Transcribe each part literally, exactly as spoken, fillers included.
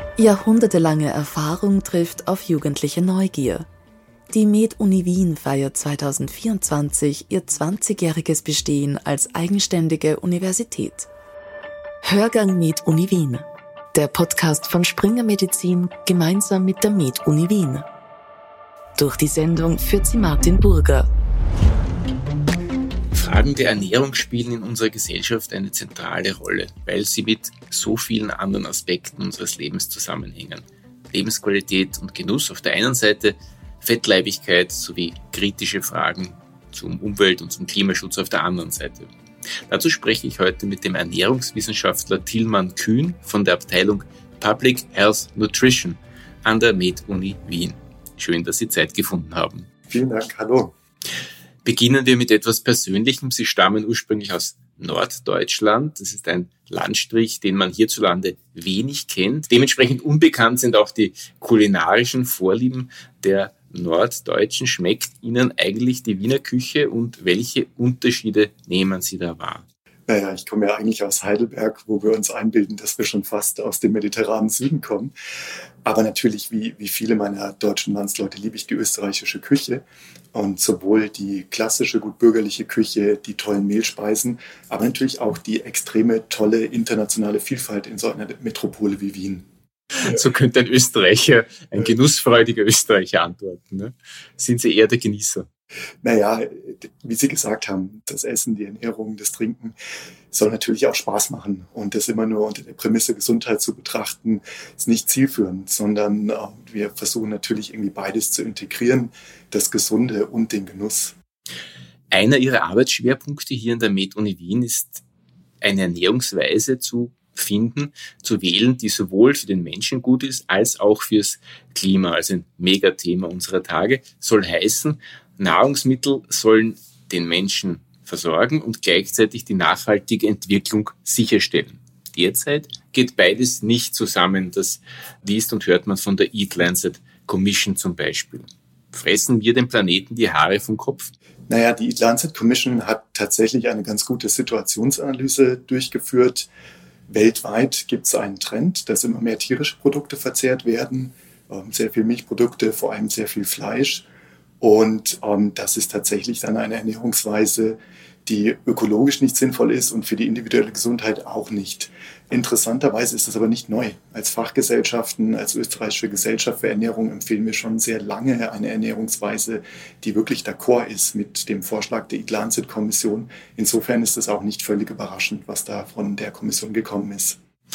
Jahrhundertelange Erfahrung trifft auf jugendliche Neugier. Die Med-Uni Wien feiert zwanzig vierundzwanzig ihr zwanzigjähriges Bestehen als eigenständige Universität. Hörgang Med-Uni Wien, der Podcast von Springer Medizin gemeinsam mit der Med-Uni Wien. Durch die Sendung führt sie Martin Burger. Fragen der Ernährung spielen in unserer Gesellschaft eine zentrale Rolle, weil sie mit so vielen anderen Aspekten unseres Lebens zusammenhängen. Lebensqualität und Genuss auf der einen Seite, Fettleibigkeit sowie kritische Fragen zum Umwelt- und zum Klimaschutz auf der anderen Seite. Dazu spreche ich heute mit dem Ernährungswissenschaftler Tilman Kühn von der Abteilung Public Health Nutrition an der Med-Uni Wien. Schön, dass Sie Zeit gefunden haben. Vielen Dank, hallo. Beginnen wir mit etwas Persönlichem. Sie stammen ursprünglich aus Norddeutschland. Das ist ein Landstrich, den man hierzulande wenig kennt. Dementsprechend unbekannt sind auch die kulinarischen Vorlieben der Norddeutschen. Schmeckt Ihnen eigentlich die Wiener Küche und welche Unterschiede nehmen Sie da wahr? Naja, ich komme ja eigentlich aus Heidelberg, wo wir uns einbilden, dass wir schon fast aus dem mediterranen Süden kommen. Aber natürlich, wie, wie viele meiner deutschen Landsleute, liebe ich die österreichische Küche. Und sowohl die klassische, gut bürgerliche Küche, die tollen Mehlspeisen, aber natürlich auch die extreme, tolle internationale Vielfalt in so einer Metropole wie Wien. So könnte ein Österreicher, ein genussfreudiger Österreicher antworten. Ne? Sind Sie eher der Genießer? Naja, wie Sie gesagt haben, das Essen, die Ernährung, das Trinken soll natürlich auch Spaß machen. Und das immer nur unter der Prämisse Gesundheit zu betrachten, ist nicht zielführend, sondern äh, wir versuchen natürlich irgendwie beides zu integrieren, das Gesunde und den Genuss. Einer Ihrer Arbeitsschwerpunkte hier an der Med-Uni Wien ist eine Ernährungsweise zu finden, zu wählen, die sowohl für den Menschen gut ist, als auch fürs Klima. Also ein Megathema unserer Tage. Soll heißen, Nahrungsmittel sollen den Menschen versorgen und gleichzeitig die nachhaltige Entwicklung sicherstellen. Derzeit geht beides nicht zusammen. Das liest und hört man von der Eat Lancet Commission zum Beispiel. Fressen wir den Planeten die Haare vom Kopf? Naja, die Eat Lancet Commission hat tatsächlich eine ganz gute Situationsanalyse durchgeführt. Weltweit gibt es einen Trend, dass immer mehr tierische Produkte verzehrt werden, sehr viel Milchprodukte, vor allem sehr viel Fleisch. Und ähm, das ist tatsächlich dann eine Ernährungsweise, die ökologisch nicht sinnvoll ist und für die individuelle Gesundheit auch nicht. Interessanterweise ist das aber nicht neu. Als Fachgesellschaften, als österreichische Gesellschaft für Ernährung empfehlen wir schon sehr lange eine Ernährungsweise, die wirklich d'accord ist mit dem Vorschlag der Eat Lancet Kommission. Insofern ist es auch nicht völlig überraschend, was da von der Kommission gekommen ist.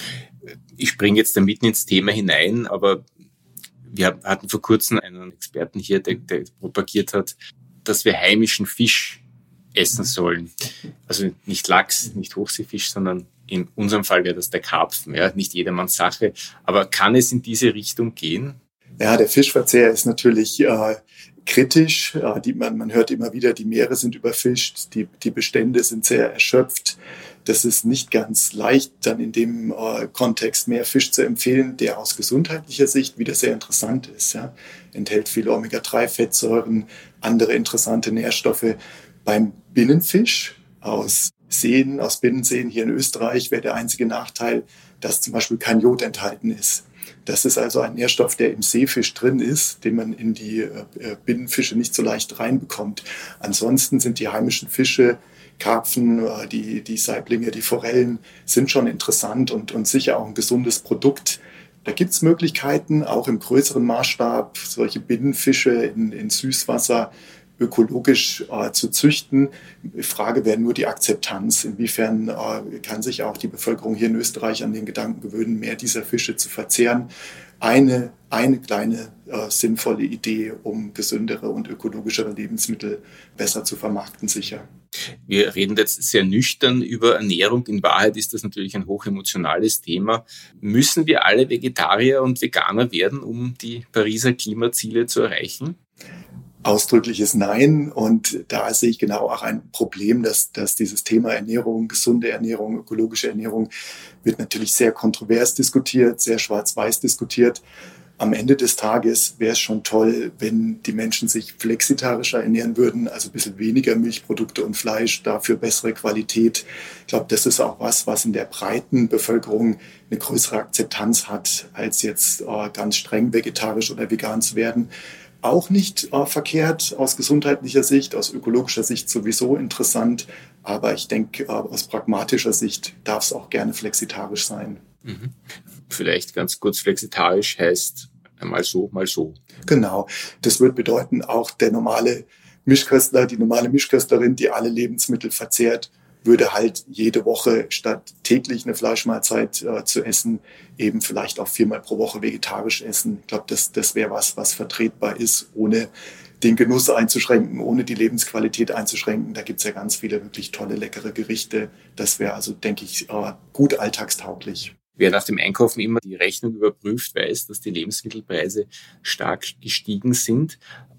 Ich springe jetzt da mitten ins Thema hinein, aber wir hatten vor kurzem einen Experten hier, der, der propagiert hat, dass wir heimischen Fisch essen sollen. Also nicht Lachs, nicht Hochseefisch, sondern in unserem Fall wäre das der Karpfen. Ja, nicht jedermanns Sache. Aber kann es in diese Richtung gehen? Ja, der Fischverzehr ist natürlich äh, kritisch. Äh, die, man, man hört immer wieder, die Meere sind überfischt, die, die Bestände sind sehr erschöpft. Das ist nicht ganz leicht, dann in dem äh, Kontext mehr Fisch zu empfehlen, der aus gesundheitlicher Sicht wieder sehr interessant ist. Ja? Enthält viele Omega drei Fettsäuren, andere interessante Nährstoffe. Beim Binnenfisch aus Seen, aus Binnenseen hier in Österreich wäre der einzige Nachteil, dass zum Beispiel kein Jod enthalten ist. Das ist also ein Nährstoff, der im Seefisch drin ist, den man in die äh, Binnenfische nicht so leicht reinbekommt. Ansonsten sind die heimischen Fische, Karpfen, die, die Saiblinge, die Forellen sind schon interessant und, und sicher auch ein gesundes Produkt. Da gibt es Möglichkeiten, auch im größeren Maßstab, solche Binnenfische in, in Süßwasser ökologisch äh, zu züchten. Die Frage wäre nur die Akzeptanz. Inwiefern äh, kann sich auch die Bevölkerung hier in Österreich an den Gedanken gewöhnen, mehr dieser Fische zu verzehren? Eine, eine kleine äh, sinnvolle Idee, um gesündere und ökologischere Lebensmittel besser zu vermarkten, sicher. Wir reden jetzt sehr nüchtern über Ernährung. In Wahrheit ist das natürlich ein hochemotionales Thema. Müssen wir alle Vegetarier und Veganer werden, um die Pariser Klimaziele zu erreichen? Ausdrückliches Nein. Und da sehe ich genau auch ein Problem, dass, dass dieses Thema Ernährung, gesunde Ernährung, ökologische Ernährung wird natürlich sehr kontrovers diskutiert, sehr schwarz-weiß diskutiert. Am Ende des Tages wäre es schon toll, wenn die Menschen sich flexitarischer ernähren würden, also ein bisschen weniger Milchprodukte und Fleisch, dafür bessere Qualität. Ich glaube, das ist auch was, was in der breiten Bevölkerung eine größere Akzeptanz hat, als jetzt äh, ganz streng vegetarisch oder vegan zu werden. Auch nicht äh, verkehrt aus gesundheitlicher Sicht, aus ökologischer Sicht sowieso interessant. Aber ich denke, äh, aus pragmatischer Sicht darf es auch gerne flexitarisch sein. Mhm. Vielleicht ganz kurz, flexitarisch heißt mal so, mal so. Genau. Das würde bedeuten, auch der normale Mischköstler, die normale Mischköstlerin, die alle Lebensmittel verzehrt, würde halt jede Woche statt täglich eine Fleischmahlzeit äh, zu essen, eben vielleicht auch viermal pro Woche vegetarisch essen. Ich glaube, das, das wäre was, was vertretbar ist, ohne den Genuss einzuschränken, ohne die Lebensqualität einzuschränken. Da gibt es ja ganz viele wirklich tolle, leckere Gerichte. Das wäre also, denke ich, äh, gut alltagstauglich. Wer nach dem Einkaufen immer die Rechnung überprüft, weiß, dass die Lebensmittelpreise stark gestiegen sind.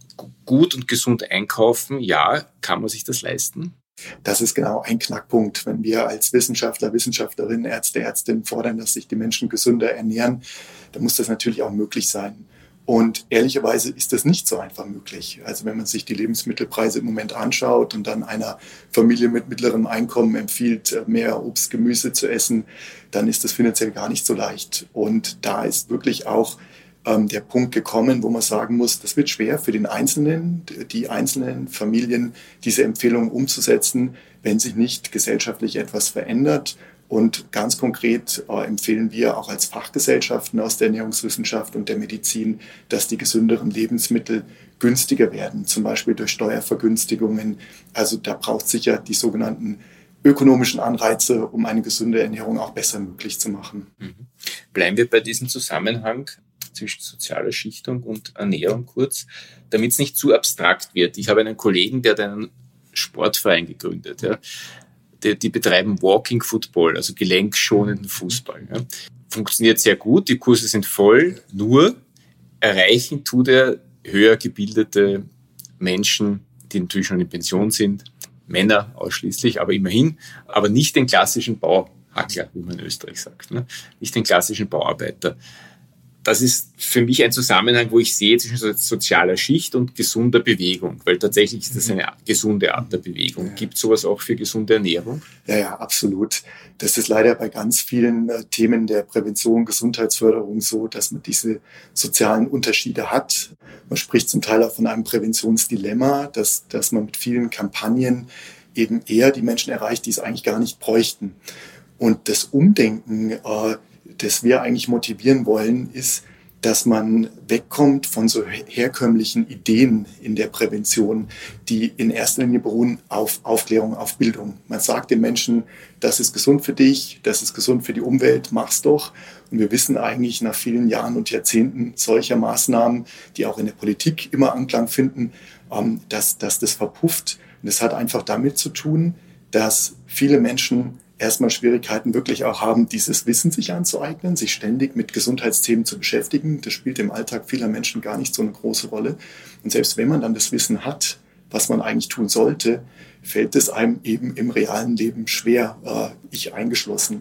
Gut und gesund einkaufen, ja, kann man sich das leisten? Das ist genau ein Knackpunkt. Wenn wir als Wissenschaftler, Wissenschaftlerinnen, Ärzte, Ärztinnen fordern, dass sich die Menschen gesünder ernähren, dann muss das natürlich auch möglich sein. Und ehrlicherweise ist das nicht so einfach möglich. Also wenn man sich die Lebensmittelpreise im Moment anschaut und dann einer Familie mit mittlerem Einkommen empfiehlt, mehr Obst, Gemüse zu essen, dann ist das finanziell gar nicht so leicht. Und da ist wirklich auch ähm, der Punkt gekommen, wo man sagen muss, das wird schwer für den Einzelnen, die einzelnen Familien, diese Empfehlungen umzusetzen, wenn sich nicht gesellschaftlich etwas verändert. Und ganz konkret äh, empfehlen wir auch als Fachgesellschaften aus der Ernährungswissenschaft und der Medizin, dass die gesünderen Lebensmittel günstiger werden, zum Beispiel durch Steuervergünstigungen. Also da braucht es sicher die sogenannten ökonomischen Anreize, um eine gesunde Ernährung auch besser möglich zu machen. Mhm. Bleiben wir bei diesem Zusammenhang zwischen sozialer Schichtung und Ernährung kurz, damit es nicht zu abstrakt wird. Ich habe einen Kollegen, der hat einen Sportverein gegründet, ja. Die, die betreiben Walking Football, also gelenkschonenden Fußball. Ja. Funktioniert sehr gut, die Kurse sind voll, nur erreichen tut er höher gebildete Menschen, die natürlich schon in Pension sind, Männer ausschließlich, aber immerhin, aber nicht den klassischen Bauhackler, wie man in Österreich sagt, ne? Nicht den klassischen Bauarbeiter. Das ist für mich ein Zusammenhang, wo ich sehe zwischen sozialer Schicht und gesunder Bewegung, weil tatsächlich ist das eine gesunde Art der Bewegung. Gibt es sowas auch für gesunde Ernährung? Ja, ja, absolut. Das ist leider bei ganz vielen äh, Themen der Prävention, Gesundheitsförderung so, dass man diese sozialen Unterschiede hat. Man spricht zum Teil auch von einem Präventionsdilemma, dass, dass man mit vielen Kampagnen eben eher die Menschen erreicht, die es eigentlich gar nicht bräuchten. Und das Umdenken, äh, das wir eigentlich motivieren wollen, ist, dass man wegkommt von so herkömmlichen Ideen in der Prävention, die in erster Linie beruhen auf Aufklärung, auf Bildung. Man sagt den Menschen, das ist gesund für dich, das ist gesund für die Umwelt, mach's doch. Und wir wissen eigentlich nach vielen Jahren und Jahrzehnten solcher Maßnahmen, die auch in der Politik immer Anklang finden, dass, dass das verpufft. Und das hat einfach damit zu tun, dass viele Menschen erstmal Schwierigkeiten wirklich auch haben, dieses Wissen sich anzueignen, sich ständig mit Gesundheitsthemen zu beschäftigen. Das spielt im Alltag vieler Menschen gar nicht so eine große Rolle. Und selbst wenn man dann das Wissen hat, was man eigentlich tun sollte, fällt es einem eben im realen Leben schwer, äh, ich eingeschlossen.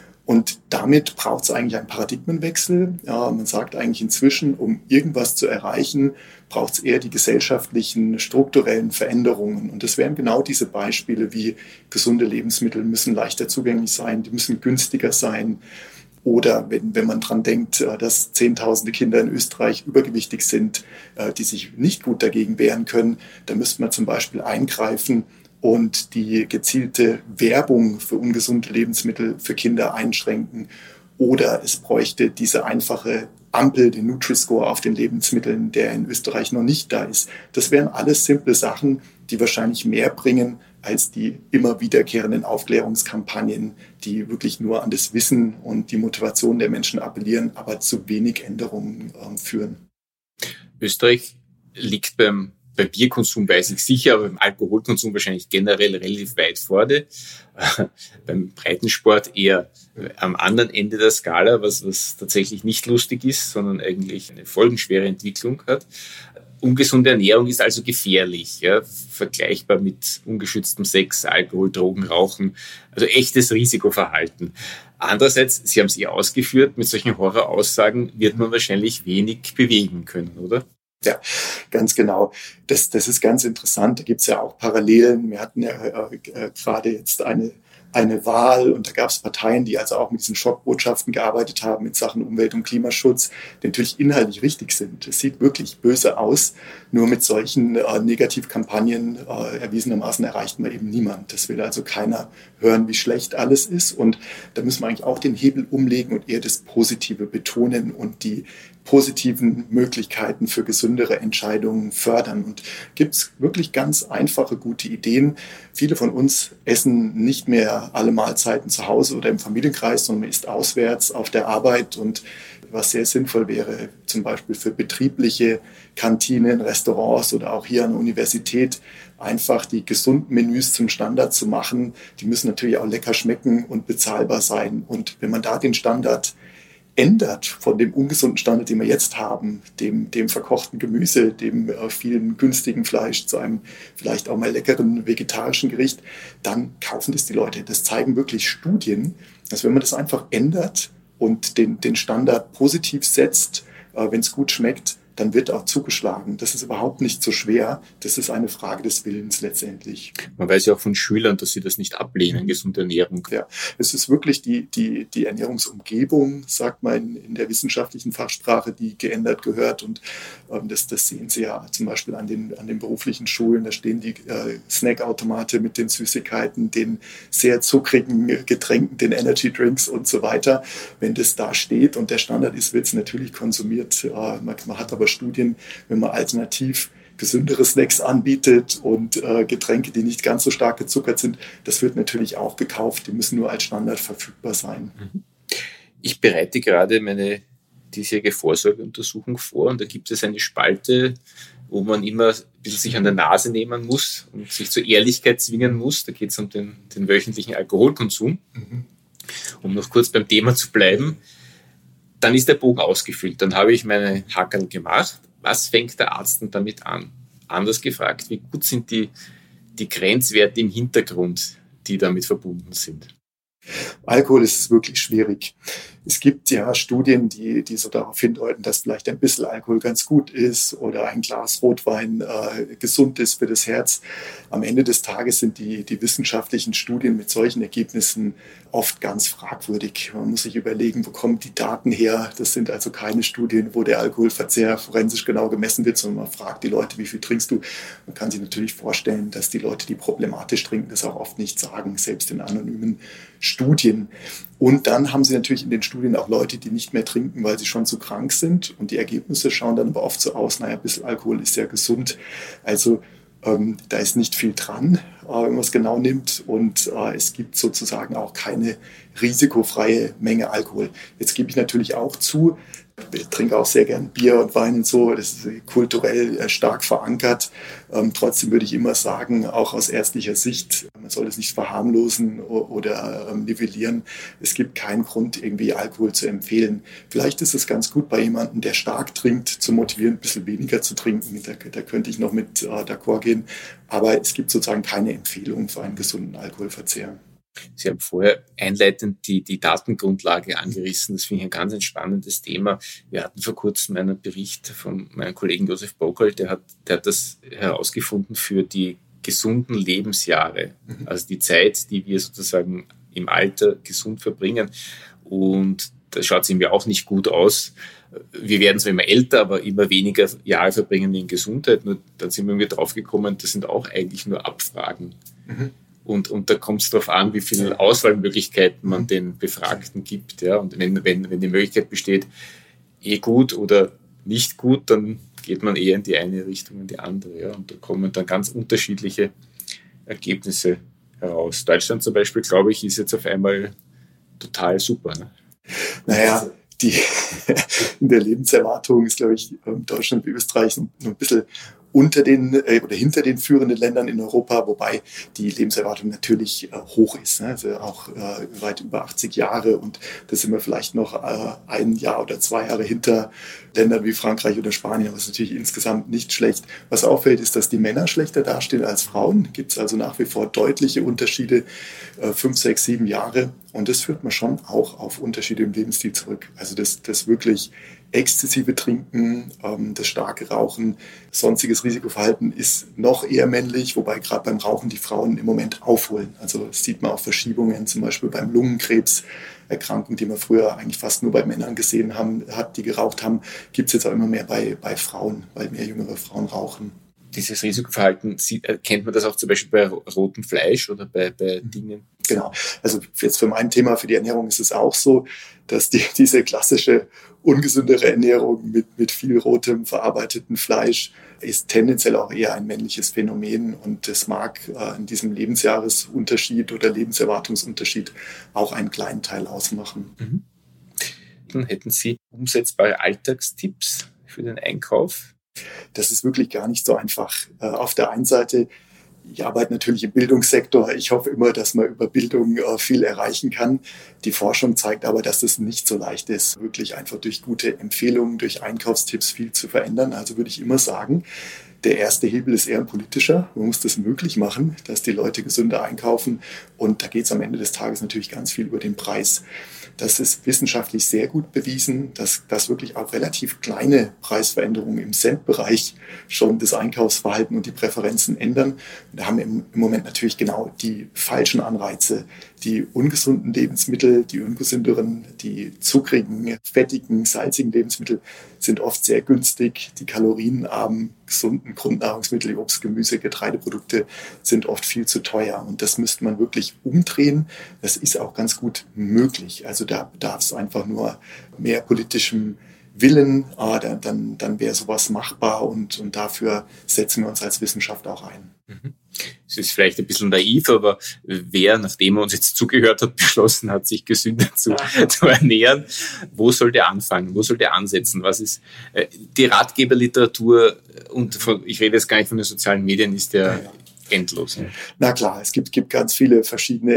Und damit braucht es eigentlich einen Paradigmenwechsel. Ja, man sagt eigentlich inzwischen, um irgendwas zu erreichen, braucht es eher die gesellschaftlichen, strukturellen Veränderungen. Und das wären genau diese Beispiele wie gesunde Lebensmittel müssen leichter zugänglich sein, die müssen günstiger sein. Oder wenn, wenn man dran denkt, dass Zehntausende Kinder in Österreich übergewichtig sind, die sich nicht gut dagegen wehren können, dann müsste man zum Beispiel eingreifen und die gezielte Werbung für ungesunde Lebensmittel für Kinder einschränken. Oder es bräuchte diese einfache Ampel, den Nutri-Score auf den Lebensmitteln, der in Österreich noch nicht da ist. Das wären alles simple Sachen, die wahrscheinlich mehr bringen als die immer wiederkehrenden Aufklärungskampagnen, die wirklich nur an das Wissen und die Motivation der Menschen appellieren, aber zu wenig Änderungen äh, führen. Österreich liegt beim Beim Bierkonsum weiß ich sicher, aber beim Alkoholkonsum wahrscheinlich generell relativ weit vorne. Beim Breitensport eher am anderen Ende der Skala, was, was tatsächlich nicht lustig ist, sondern eigentlich eine folgenschwere Entwicklung hat. Ungesunde Ernährung ist also gefährlich, ja, vergleichbar mit ungeschütztem Sex, Alkohol, Drogen, Rauchen, also echtes Risikoverhalten. Andererseits, Sie haben es eh ausgeführt, mit solchen Horroraussagen wird man wahrscheinlich wenig bewegen können, oder? Ja, ganz genau. Das, das ist ganz interessant. Da gibt es ja auch Parallelen. Wir hatten ja äh, äh, gerade jetzt eine, eine Wahl und da gab es Parteien, die also auch mit diesen Schockbotschaften gearbeitet haben in Sachen Umwelt- und Klimaschutz, die natürlich inhaltlich richtig sind. Es sieht wirklich böse aus. Nur mit solchen äh, Negativkampagnen äh, erwiesenermaßen erreicht man eben niemand. Das will also keiner hören, wie schlecht alles ist. Und da müssen wir eigentlich auch den Hebel umlegen und eher das Positive betonen und die positiven Möglichkeiten für gesündere Entscheidungen fördern. Und gibt es wirklich ganz einfache, gute Ideen. Viele von uns essen nicht mehr alle Mahlzeiten zu Hause oder im Familienkreis, sondern man isst auswärts auf der Arbeit. Und was sehr sinnvoll wäre, zum Beispiel für betriebliche Kantinen, Restaurants oder auch hier an der Universität, einfach die gesunden Menüs zum Standard zu machen. Die müssen natürlich auch lecker schmecken und bezahlbar sein. Und wenn man da den Standard ändert von dem ungesunden Standard, den wir jetzt haben, dem, dem verkochten Gemüse, dem äh, vielen günstigen Fleisch zu einem vielleicht auch mal leckeren vegetarischen Gericht, dann kaufen das die Leute. Das zeigen wirklich Studien, dass wenn man das einfach ändert und den, den Standard positiv setzt, äh, wenn es gut schmeckt, dann wird auch zugeschlagen. Das ist überhaupt nicht so schwer. Das ist eine Frage des Willens letztendlich. Man weiß ja auch von Schülern, dass sie das nicht ablehnen, gesunde Ernährung. Ja, es ist wirklich die, die, die Ernährungsumgebung, sagt man in, in der wissenschaftlichen Fachsprache, die geändert gehört. Und ähm, das, das sehen Sie ja zum Beispiel an den, an den beruflichen Schulen. Da stehen die äh, Snackautomate mit den Süßigkeiten, den sehr zuckrigen Getränken, den Energy Drinks und so weiter. Wenn das da steht und der Standard ist, wird es natürlich konsumiert. Äh, man, man hat aber Studien, wenn man alternativ gesündere Snacks anbietet und äh, Getränke, die nicht ganz so stark gezuckert sind, das wird natürlich auch gekauft. Die müssen nur als Standard verfügbar sein. Ich bereite gerade meine diesjährige Vorsorgeuntersuchung vor und da gibt es eine Spalte, wo man immer ein bisschen sich an der Nase nehmen muss und sich zur Ehrlichkeit zwingen muss. Da geht es um den, den wöchentlichen Alkoholkonsum. Mhm. Um noch kurz beim Thema zu bleiben. Dann ist der Bogen ausgefüllt. Dann habe ich meine Hackerl gemacht. Was fängt der Arzt denn damit an? Anders gefragt, wie gut sind die, die Grenzwerte im Hintergrund, die damit verbunden sind? Alkohol ist wirklich schwierig. Es gibt ja Studien, die, die so darauf hindeuten, dass vielleicht ein bisschen Alkohol ganz gut ist oder ein Glas Rotwein äh, gesund ist für das Herz. Am Ende des Tages sind die, die wissenschaftlichen Studien mit solchen Ergebnissen oft ganz fragwürdig. Man muss sich überlegen, wo kommen die Daten her? Das sind also keine Studien, wo der Alkoholverzehr forensisch genau gemessen wird, sondern man fragt die Leute, wie viel trinkst du? Man kann sich natürlich vorstellen, dass die Leute, die problematisch trinken, das auch oft nicht sagen, selbst in anonymen Studien. Und dann haben sie natürlich in den Studien auch Leute, die nicht mehr trinken, weil sie schon zu krank sind. Und die Ergebnisse schauen dann aber oft so aus, naja, ein bisschen Alkohol ist ja gesund. Also ähm, da ist nicht viel dran, äh, wenn man es genau nimmt. Und äh, es gibt sozusagen auch keine risikofreie Menge Alkohol. Jetzt gebe ich natürlich auch zu, ich trinke auch sehr gern Bier und Wein und so, das ist kulturell stark verankert. Ähm, trotzdem würde ich immer sagen, auch aus ärztlicher Sicht, man soll es nicht verharmlosen oder ähm, nivellieren. Es gibt keinen Grund, irgendwie Alkohol zu empfehlen. Vielleicht ist es ganz gut bei jemandem, der stark trinkt, zu motivieren, ein bisschen weniger zu trinken. Da, da könnte ich noch mit äh, d'accord gehen. Aber es gibt sozusagen keine Empfehlung für einen gesunden Alkoholverzehr. Sie haben vorher einleitend die, die Datengrundlage angerissen. Das finde ich ein ganz ein spannendes Thema. Wir hatten vor kurzem einen Bericht von meinem Kollegen Josef Bokel, der hat, der hat das herausgefunden für die gesunden Lebensjahre. Mhm. Also die Zeit, die wir sozusagen im Alter gesund verbringen. Und da schaut es ihm ja auch nicht gut aus. Wir werden zwar immer älter, aber immer weniger Jahre verbringen wir in Gesundheit. Nur dann sind wir irgendwie draufgekommen, das sind auch eigentlich nur Abfragen. Mhm. Und, und da kommt es darauf an, wie viele Auswahlmöglichkeiten man den Befragten gibt. Ja. Und wenn, wenn, wenn die Möglichkeit besteht, eh gut oder nicht gut, dann geht man eher in die eine Richtung, in die andere. Ja. Und da kommen dann ganz unterschiedliche Ergebnisse heraus. Deutschland zum Beispiel, glaube ich, ist jetzt auf einmal total super. Ne? Naja, die, in der Lebenserwartung ist, glaube ich, Deutschland wie Österreich noch ein bisschen unter den äh, oder hinter den führenden Ländern in Europa, wobei die Lebenserwartung natürlich äh, hoch ist, ne? Also auch äh, weit über achtzig Jahre, und da sind wir vielleicht noch äh, ein Jahr oder zwei Jahre hinter Ländern wie Frankreich oder Spanien, aber es ist natürlich insgesamt nicht schlecht. Was auffällt, ist, dass die Männer schlechter dastehen als Frauen. Gibt es also nach wie vor deutliche Unterschiede, äh, fünf, sechs, sieben Jahre, und das führt man schon auch auf Unterschiede im Lebensstil zurück. Also das, das wirklich exzessive Trinken, ähm, das starke Rauchen, sonstiges Risikoverhalten ist noch eher männlich, wobei gerade beim Rauchen die Frauen im Moment aufholen. Also das sieht man auch Verschiebungen, zum Beispiel beim Lungenkrebserkrankung, die man früher eigentlich fast nur bei Männern gesehen haben, hat, die geraucht haben, gibt es jetzt auch immer mehr bei, bei Frauen, weil mehr jüngere Frauen rauchen. Dieses Risikoverhalten, kennt man das auch zum Beispiel bei rotem Fleisch oder bei, bei Dingen? Genau. Also jetzt für mein Thema, für die Ernährung ist es auch so, dass die, diese klassische ungesündere Ernährung mit, mit viel rotem, verarbeiteten Fleisch ist tendenziell auch eher ein männliches Phänomen, und das mag äh, in diesem Lebensjahresunterschied oder Lebenserwartungsunterschied auch einen kleinen Teil ausmachen. Mhm. Dann hätten Sie umsetzbare Alltagstipps für den Einkauf? Das ist wirklich gar nicht so einfach. Äh, auf der einen Seite, ich arbeite natürlich im Bildungssektor. Ich hoffe immer, dass man über Bildung äh, viel erreichen kann. Die Forschung zeigt aber, dass es nicht so leicht ist, wirklich einfach durch gute Empfehlungen, durch Einkaufstipps viel zu verändern. Also würde ich immer sagen, der erste Hebel ist eher ein politischer. Man muss das möglich machen, dass die Leute gesünder einkaufen. Und da geht es am Ende des Tages natürlich ganz viel über den Preis. Das ist wissenschaftlich sehr gut bewiesen, dass, dass wirklich auch relativ kleine Preisveränderungen im Centbereich schon das Einkaufsverhalten und die Präferenzen ändern. Und da haben wir im, im Moment natürlich genau die falschen Anreize. Die ungesunden Lebensmittel, die ungesünderen, die zuckrigen, fettigen, salzigen Lebensmittel sind oft sehr günstig. Die kalorienarmen, gesunden Grundnahrungsmittel, Obst, Gemüse, Getreideprodukte sind oft viel zu teuer. Und das müsste man wirklich umdrehen. Das ist auch ganz gut möglich. Also da bedarf es einfach nur mehr politischem Willen. Ah, dann dann, dann wäre sowas machbar, und, und dafür setzen wir uns als Wissenschaft auch ein. Es ist vielleicht ein bisschen naiv, aber wer, nachdem er uns jetzt zugehört hat, beschlossen hat, sich gesünder zu, zu ernähren, wo soll der anfangen? Wo soll der ansetzen? Was ist äh, die Ratgeberliteratur, und von, ich rede jetzt gar nicht von den sozialen Medien, ist der ja, ja. endlos. Ne? Na klar, es gibt, gibt ganz viele verschiedene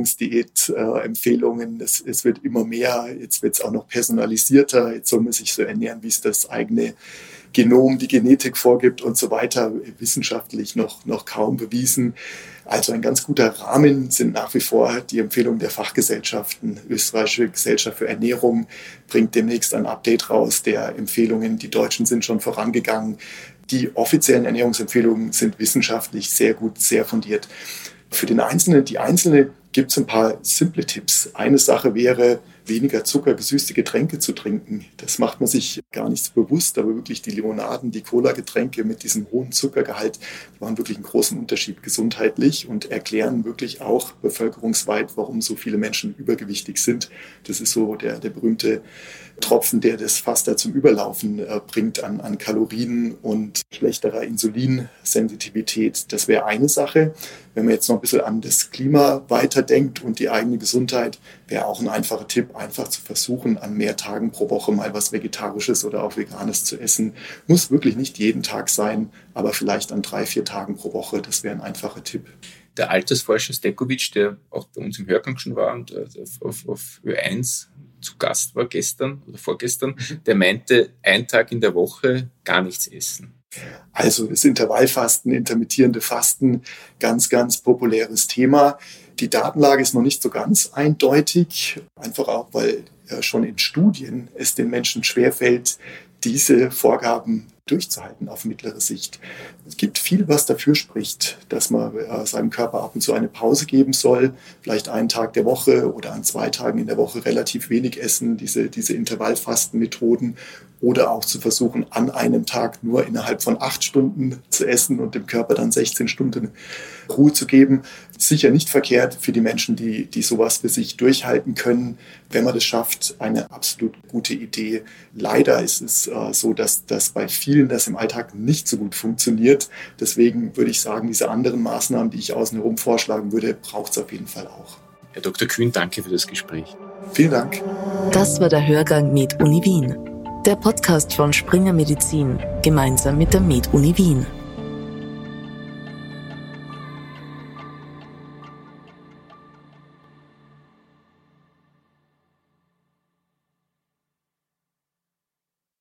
Ernährungsdiät-Empfehlungen. Äh, es, es wird immer mehr, jetzt wird es auch noch personalisierter. Jetzt soll man sich so ernähren, wie es das eigene Genom, die Genetik vorgibt und so weiter, wissenschaftlich noch, noch kaum bewiesen. Also ein ganz guter Rahmen sind nach wie vor die Empfehlungen der Fachgesellschaften. Österreichische Gesellschaft für Ernährung bringt demnächst ein Update raus der Empfehlungen. Die Deutschen sind schon vorangegangen. Die offiziellen Ernährungsempfehlungen sind wissenschaftlich sehr gut, sehr fundiert. Für den Einzelnen, die Einzelne gibt es ein paar simple Tipps. Eine Sache wäre, weniger zuckergesüßte Getränke zu trinken. Das macht man sich gar nicht so bewusst, aber wirklich die Limonaden, die Cola-Getränke mit diesem hohen Zuckergehalt, die machen wirklich einen großen Unterschied gesundheitlich und erklären wirklich auch bevölkerungsweit, warum so viele Menschen übergewichtig sind. Das ist so der, der berühmte Tropfen, der das Fass da zum Überlaufen äh, bringt an, an Kalorien und schlechterer Insulinsensitivität. Das wäre eine Sache. Wenn man jetzt noch ein bisschen an das Klima weiterdenkt und die eigene Gesundheit, wäre auch ein einfacher Tipp, einfach zu versuchen, an mehr Tagen pro Woche mal was Vegetarisches oder auch Veganes zu essen. Muss wirklich nicht jeden Tag sein, aber vielleicht an drei, vier Tagen pro Woche. Das wäre ein einfacher Tipp. Der Altersforscher Stekovic, der auch bei uns im Hörgang schon war und auf, auf, auf Ö eins zu Gast war gestern oder vorgestern, der meinte, ein Tag in der Woche gar nichts essen. Also das Intervallfasten, intermittierende Fasten, ganz, ganz populäres Thema. Die Datenlage ist noch nicht so ganz eindeutig, einfach auch, weil ja schon in Studien es den Menschen schwerfällt, diese Vorgaben durchzuhalten auf mittlere Sicht. Es gibt viel, was dafür spricht, dass man äh, seinem Körper ab und zu eine Pause geben soll, vielleicht einen Tag der Woche oder an zwei Tagen in der Woche relativ wenig essen, diese, diese Intervallfastenmethoden, oder auch zu versuchen, an einem Tag nur innerhalb von acht Stunden zu essen und dem Körper dann sechzehn Stunden Ruhe zu geben. Sicher nicht verkehrt für die Menschen, die, die sowas für sich durchhalten können. Wenn man das schafft, eine absolut gute Idee. Leider ist es äh, so, dass, dass bei vielen das im Alltag nicht so gut funktioniert. Deswegen würde ich sagen, diese anderen Maßnahmen, die ich außen herum vorschlagen würde, braucht es auf jeden Fall auch. Herr Doktor Kühn, danke für das Gespräch. Vielen Dank. Das war der Hörgang Med Uni Wien. Der Podcast von Springer Medizin, gemeinsam mit der Med Uni Wien.